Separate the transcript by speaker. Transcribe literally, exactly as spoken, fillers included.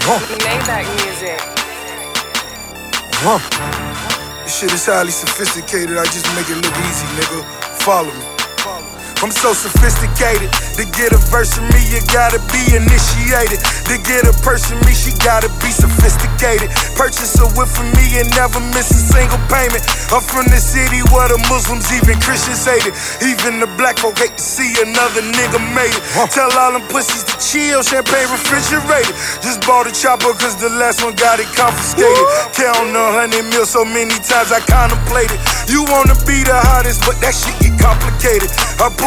Speaker 1: Huh.
Speaker 2: Maybach music.
Speaker 1: Huh. This shit is highly sophisticated. I just make it look easy, nigga. Follow me. I'm so sophisticated. To get a verse from me, you gotta be initiated. To get a person me, she gotta be sophisticated. Purchase a whip for me and never miss a single payment. I'm from the city where the Muslims, even Christians hate it. Even the black folk hate to see another nigga made it. Huh. Tell all them pussies to chill, champagne refrigerated. Just bought a chopper cause the last one got it confiscated. Woo. Count a hundred mil so many times I contemplated. You wanna be the hottest, but that shit get complicated. I